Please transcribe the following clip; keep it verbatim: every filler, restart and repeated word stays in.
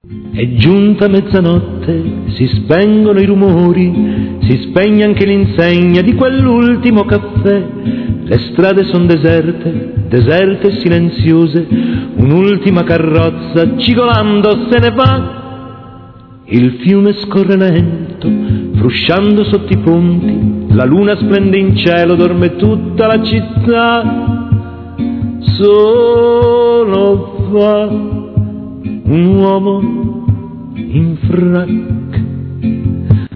È giunta mezzanotte, si spengono i rumori, si spegne anche l'insegna di quell'ultimo caffè. Le strade son deserte, deserte e silenziose, un'ultima carrozza cigolando se ne va. Il fiume scorre lento, frusciando sotto i ponti, la luna splende in cielo, dorme tutta la città. Solo fa un uomo in frac